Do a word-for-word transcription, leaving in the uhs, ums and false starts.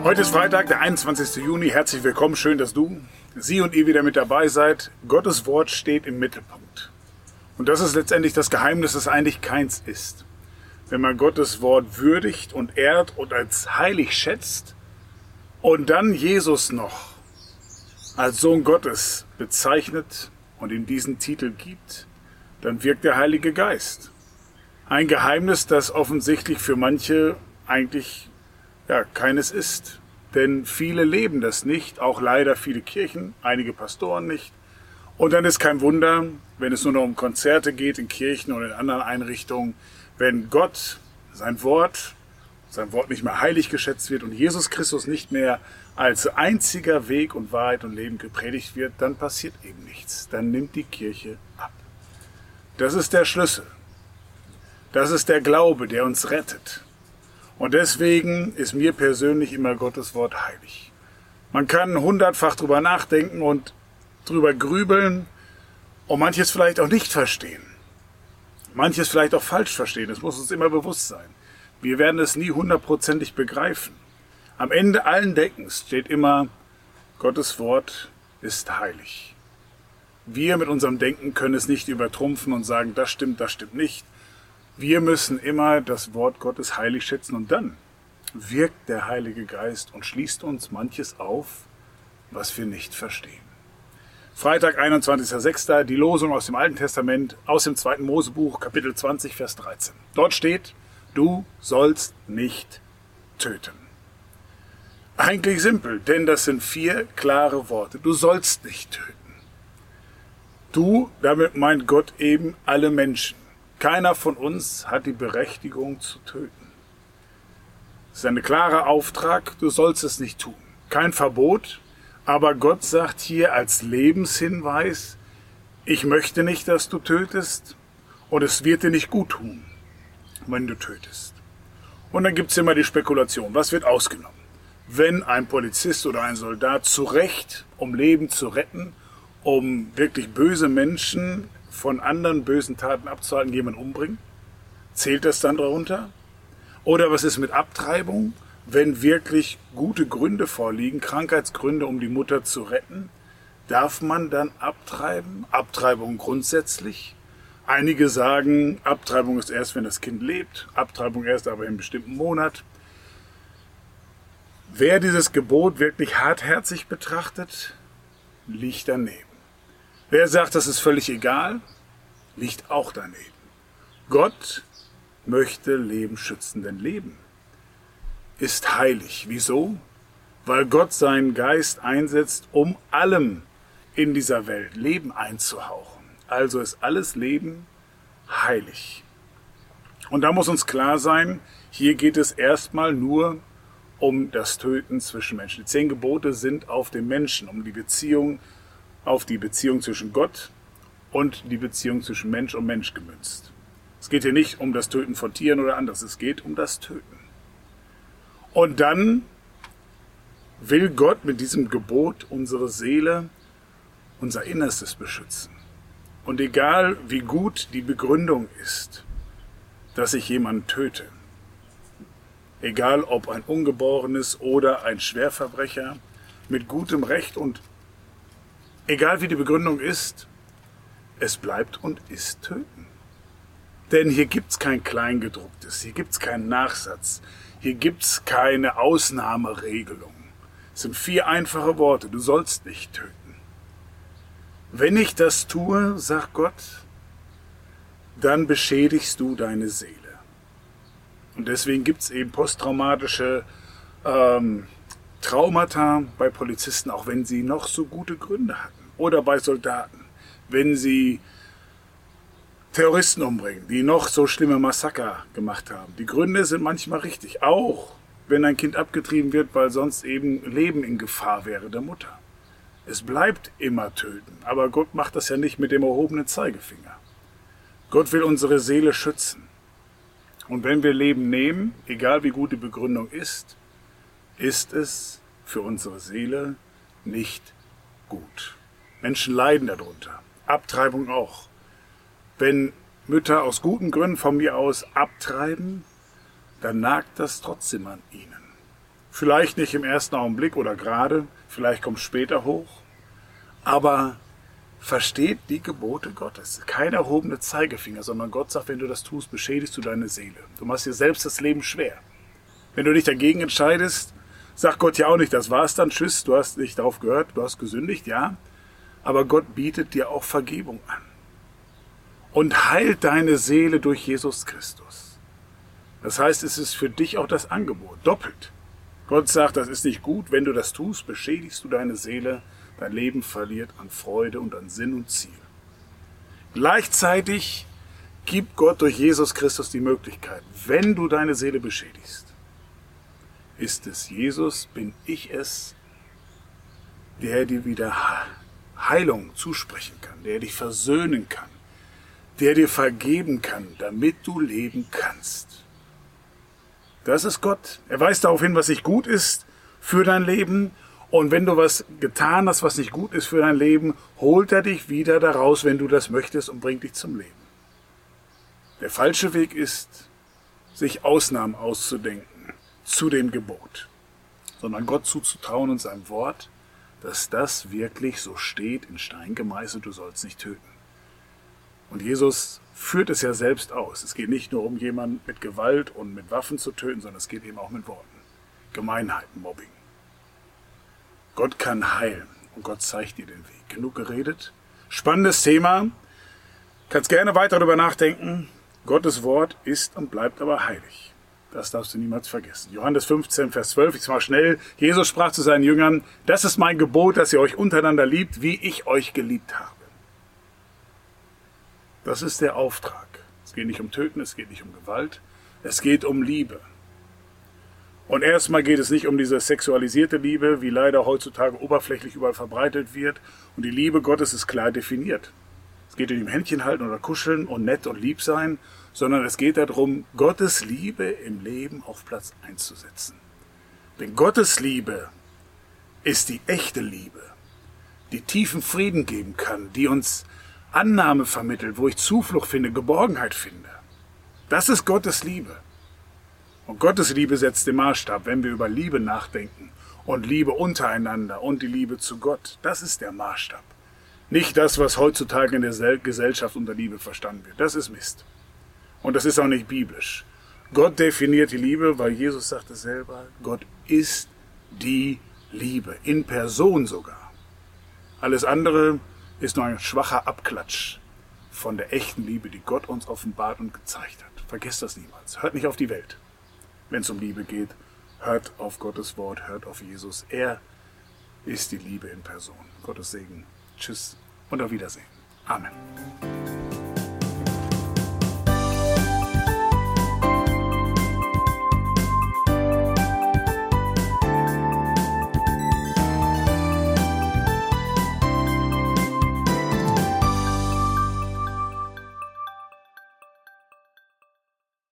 Heute ist Freitag, der einundzwanzigste Juni. Herzlich willkommen, schön, dass du, Sie und ihr wieder mit dabei seid. Gottes Wort steht im Mittelpunkt. Und das ist letztendlich das Geheimnis, das eigentlich keins ist. Wenn man Gottes Wort würdigt und ehrt und als heilig schätzt und dann Jesus noch als Sohn Gottes bezeichnet und ihm diesen Titel gibt, dann wirkt der Heilige Geist. Ein Geheimnis, das offensichtlich für manche eigentlich ja, keines ist. Denn viele leben das nicht, auch leider viele Kirchen, einige Pastoren nicht. Und dann ist kein Wunder, wenn es nur noch um Konzerte geht in Kirchen oder in anderen Einrichtungen, wenn Gott, sein Wort, sein Wort nicht mehr heilig geschätzt wird und Jesus Christus nicht mehr als einziger Weg und Wahrheit und Leben gepredigt wird, dann passiert eben nichts. Dann nimmt die Kirche ab. Das ist der Schlüssel. Das ist der Glaube, der uns rettet. Und deswegen ist mir persönlich immer Gottes Wort heilig. Man kann hundertfach drüber nachdenken und drüber grübeln und manches vielleicht auch nicht verstehen. Manches vielleicht auch falsch verstehen. Das muss uns immer bewusst sein. Wir werden es nie hundertprozentig begreifen. Am Ende allen Denkens steht immer, Gottes Wort ist heilig. Wir mit unserem Denken können es nicht übertrumpfen und sagen, das stimmt, das stimmt nicht. Wir müssen immer das Wort Gottes heilig schätzen und dann wirkt der Heilige Geist und schließt uns manches auf, was wir nicht verstehen. Freitag, einundzwanzigster sechster die Losung aus dem Alten Testament, aus dem zweiten Mosebuch, Kapitel zwanzig, Vers dreizehn. Dort steht, du sollst nicht töten. Eigentlich simpel, denn das sind vier klare Worte. Du sollst nicht töten. Du, damit meint Gott eben alle Menschen. Keiner von uns hat die Berechtigung zu töten. Es ist ein klarer Auftrag, du sollst es nicht tun. Kein Verbot, aber Gott sagt hier als Lebenshinweis, ich möchte nicht, dass du tötest und es wird dir nicht gut tun, wenn du tötest. Und dann gibt es immer die Spekulation, was wird ausgenommen? Wenn ein Polizist oder ein Soldat zu Recht, um Leben zu retten, um wirklich böse Menschen von anderen bösen Taten abzuhalten, jemanden umbringen? Zählt das dann darunter? Oder was ist mit Abtreibung? Wenn wirklich gute Gründe vorliegen, Krankheitsgründe, um die Mutter zu retten, darf man dann abtreiben? Abtreibung grundsätzlich? Einige sagen, Abtreibung ist erst, wenn das Kind lebt, Abtreibung erst aber in einem bestimmten Monat. Wer dieses Gebot wirklich hartherzig betrachtet, liegt daneben. Wer sagt, das ist völlig egal, liegt auch daneben. Gott möchte Leben schützen, denn Leben ist heilig. Wieso? Weil Gott seinen Geist einsetzt, um allem in dieser Welt Leben einzuhauchen. Also ist alles Leben heilig. Und da muss uns klar sein, hier geht es erstmal nur um das Töten zwischen Menschen. Die zehn Gebote sind auf den Menschen, um die Beziehung auf die Beziehung zwischen Gott und die Beziehung zwischen Mensch und Mensch gemünzt. Es geht hier nicht um das Töten von Tieren oder anderes, es geht um das Töten. Und dann will Gott mit diesem Gebot unsere Seele, unser Innerstes beschützen. Und egal wie gut die Begründung ist, dass ich jemanden töte, egal ob ein Ungeborenes oder ein Schwerverbrecher, mit gutem Recht und egal wie die Begründung ist, es bleibt und ist Töten. Denn hier gibt es kein Kleingedrucktes, hier gibt es keinen Nachsatz, hier gibt es keine Ausnahmeregelung. Es sind vier einfache Worte, du sollst nicht töten. Wenn ich das tue, sagt Gott, dann beschädigst du deine Seele. Und deswegen gibt es eben posttraumatische ähm, Traumata bei Polizisten, auch wenn sie noch so gute Gründe hatten. Oder bei Soldaten, wenn sie Terroristen umbringen, die noch so schlimme Massaker gemacht haben. Die Gründe sind manchmal richtig, auch wenn ein Kind abgetrieben wird, weil sonst eben Leben in Gefahr wäre der Mutter. Es bleibt immer töten, aber Gott macht das ja nicht mit dem erhobenen Zeigefinger. Gott will unsere Seele schützen. Und wenn wir Leben nehmen, egal wie gut die Begründung ist, ist es für unsere Seele nicht gut. Menschen leiden darunter. Abtreibung auch. Wenn Mütter aus guten Gründen von mir aus abtreiben, dann nagt das trotzdem an ihnen. Vielleicht nicht im ersten Augenblick oder gerade, vielleicht kommt es später hoch. Aber versteht die Gebote Gottes. Kein erhobener Zeigefinger, sondern Gott sagt, wenn du das tust, beschädigst du deine Seele. Du machst dir selbst das Leben schwer. Wenn du dich dagegen entscheidest, sagt Gott ja auch nicht, das war's dann, tschüss, du hast nicht darauf gehört, du hast gesündigt, ja. Aber Gott bietet dir auch Vergebung an. Und heilt deine Seele durch Jesus Christus. Das heißt, es ist für dich auch das Angebot, doppelt. Gott sagt, das ist nicht gut, wenn du das tust, beschädigst du deine Seele, dein Leben verliert an Freude und an Sinn und Ziel. Gleichzeitig gibt Gott durch Jesus Christus die Möglichkeit, wenn du deine Seele beschädigst, ist es Jesus, bin ich es, der dir wieder Heilung zusprechen kann, der dich versöhnen kann, der dir vergeben kann, damit du leben kannst. Das ist Gott. Er weist darauf hin, was nicht gut ist für dein Leben. Und wenn du was getan hast, was nicht gut ist für dein Leben, holt er dich wieder daraus, wenn du das möchtest, und bringt dich zum Leben. Der falsche Weg ist, sich Ausnahmen auszudenken zu dem Gebot, sondern Gott zuzutrauen und seinem Wort, dass das wirklich so steht, in Stein gemeißelt, du sollst nicht töten. Und Jesus führt es ja selbst aus. Es geht nicht nur um jemanden mit Gewalt und mit Waffen zu töten, sondern es geht eben auch mit Worten. Gemeinheiten, Mobbing. Gott kann heilen und Gott zeigt dir den Weg. Genug geredet. Spannendes Thema. Kannst gerne weiter darüber nachdenken. Gottes Wort ist und bleibt aber heilig. Das darfst du niemals vergessen. Johannes fünfzehn, Vers zwölf, ich mache schnell. Jesus sprach zu seinen Jüngern, das ist mein Gebot, dass ihr euch untereinander liebt, wie ich euch geliebt habe. Das ist der Auftrag. Es geht nicht um Töten, es geht nicht um Gewalt, es geht um Liebe. Und erstmal geht es nicht um diese sexualisierte Liebe, wie leider heutzutage oberflächlich überall verbreitet wird. Und die Liebe Gottes ist klar definiert. Es geht nicht um Händchen halten oder kuscheln und nett und lieb sein, sondern es geht darum, Gottes Liebe im Leben auf Platz eins zu setzen. Denn Gottes Liebe ist die echte Liebe, die tiefen Frieden geben kann, die uns Annahme vermittelt, wo ich Zuflucht finde, Geborgenheit finde. Das ist Gottes Liebe. Und Gottes Liebe setzt den Maßstab, wenn wir über Liebe nachdenken und Liebe untereinander und die Liebe zu Gott. Das ist der Maßstab. Nicht das, was heutzutage in der Gesellschaft unter Liebe verstanden wird. Das ist Mist. Und das ist auch nicht biblisch. Gott definiert die Liebe, weil Jesus sagte selber, Gott ist die Liebe, in Person sogar. Alles andere ist nur ein schwacher Abklatsch von der echten Liebe, die Gott uns offenbart und gezeigt hat. Vergesst das niemals. Hört nicht auf die Welt. Wenn es um Liebe geht, hört auf Gottes Wort, hört auf Jesus. Er ist die Liebe in Person. Gottes Segen. Tschüss und auf Wiedersehen. Amen.